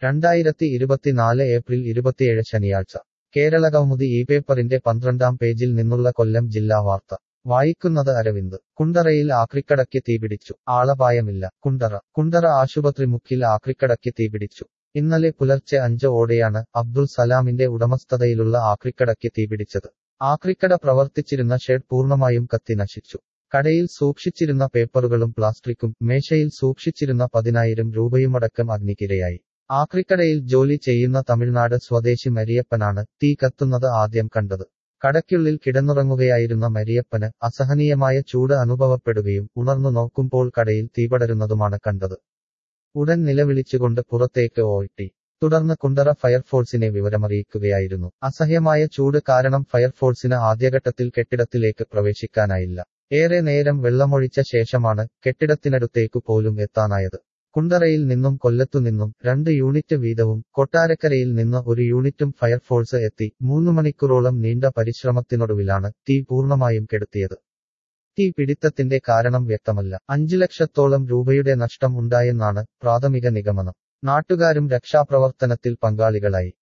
2024 April 27 ശനിയാഴ്ച കേരളകൗമുദി ഈ പേപ്പറിന്റെ 12-ാം പേജിൽ നിന്നുള്ള കൊല്ലം ജില്ലാ വാർത്ത വായിക്കുന്നത് അരവിന്ദ്. കുണ്ടറയിൽ ആക്രിക്കടയ്ക്ക് തീപിടിച്ചു. ആളപായമില്ല. കുണ്ടറ ആശുപത്രി മുക്കിൽ ആക്രിക്കടയ്ക്ക് തീപിടിച്ചു. ഇന്നലെ പുലർച്ചെ 5 ഓടെയാണ് അബ്ദുൾ സലാമിന്റെ ഉടമസ്ഥതയിലുള്ള ആക്രിക്കടയ്ക്ക് തീപിടിച്ചത്. ആക്രിക്കട പ്രവർത്തിച്ചിരുന്ന ഷെഡ് പൂർണ്ണമായും കത്തി നശിച്ചു. കടയിൽ സൂക്ഷിച്ചിരുന്ന പേപ്പറുകളും പ്ലാസ്റ്റിക്കും മേശയിൽ സൂക്ഷിച്ചിരുന്ന 10,000 രൂപയുമടക്കം അഗ്നിക്കിരയായി. ആക്രിക്കടയിൽ ജോലി ചെയ്യുന്ന തമിഴ്നാട് സ്വദേശി മരിയപ്പനാണ് തീ കത്തുന്നത് ആദ്യം കണ്ടത്. കടയ്ക്കുള്ളിൽ കിടന്നുറങ്ങുകയായിരുന്ന മരിയപ്പന് അസഹനീയമായ ചൂട് അനുഭവപ്പെടുകയും ഉണർന്നു നോക്കുമ്പോൾ കടയിൽ തീപടരുന്നതുമാണ് കണ്ടത്. ഉടൻ നിലവിളിച്ചുകൊണ്ട് പുറത്തേക്ക് ഓടി. തുടർന്ന് കുണ്ടറ ഫയർഫോഴ്സിനെ വിവരമറിയിക്കുകയായിരുന്നു. അസഹ്യമായ ചൂട് കാരണം ഫയർഫോഴ്സിന് ആദ്യഘട്ടത്തിൽ കെട്ടിടത്തിലേക്ക് പ്രവേശിക്കാനായില്ല. ഏറെ നേരം വെള്ളമൊഴിച്ച ശേഷമാണ് കെട്ടിടത്തിനടുത്തേക്കു പോലും എത്താനായത്. കുണ്ടറയിൽ നിന്നും കൊല്ലത്തുനിന്നും 2 യൂണിറ്റ് വീതവും കൊട്ടാരക്കരയിൽ നിന്ന് 1 യൂണിറ്റും ഫയർഫോഴ്സ് എത്തി 3 മണിക്കൂറോളം നീണ്ട പരിശ്രമത്തിനൊടുവിലാണ് തീ പൂർണ്ണമായും കെടുത്തിയത്. തീ പിടിത്തത്തിന്റെ കാരണം വ്യക്തമല്ല. 5 ലക്ഷത്തോളം രൂപയുടെ നഷ്ടം ഉണ്ടായെന്നാണ് പ്രാഥമിക നിഗമനം. നാട്ടുകാരും രക്ഷാപ്രവർത്തനത്തിൽ പങ്കാളികളായി.